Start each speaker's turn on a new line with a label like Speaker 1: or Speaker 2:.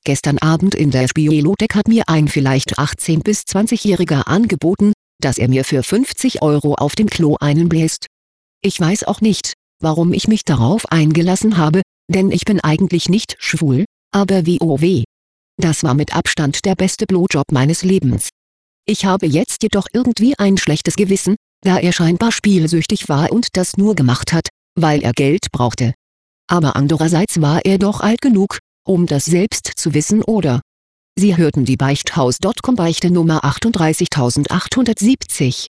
Speaker 1: Gestern Abend in der Spielothek hat mir ein vielleicht 18- bis 20-Jähriger angeboten, dass er mir für 50 € auf dem Klo einen bläst. Ich weiß auch nicht, warum ich mich darauf eingelassen habe, denn ich bin eigentlich nicht schwul, aber wie oh weh. Das war mit Abstand der beste Blowjob meines Lebens. Ich habe jetzt jedoch irgendwie ein schlechtes Gewissen, da er scheinbar spielsüchtig war und das nur gemacht hat, weil er Geld brauchte. Aber andererseits war er doch alt genug, um das selbst zu wissen, oder? Sie hörten die Beichthaus.com Beichte Nummer 38870.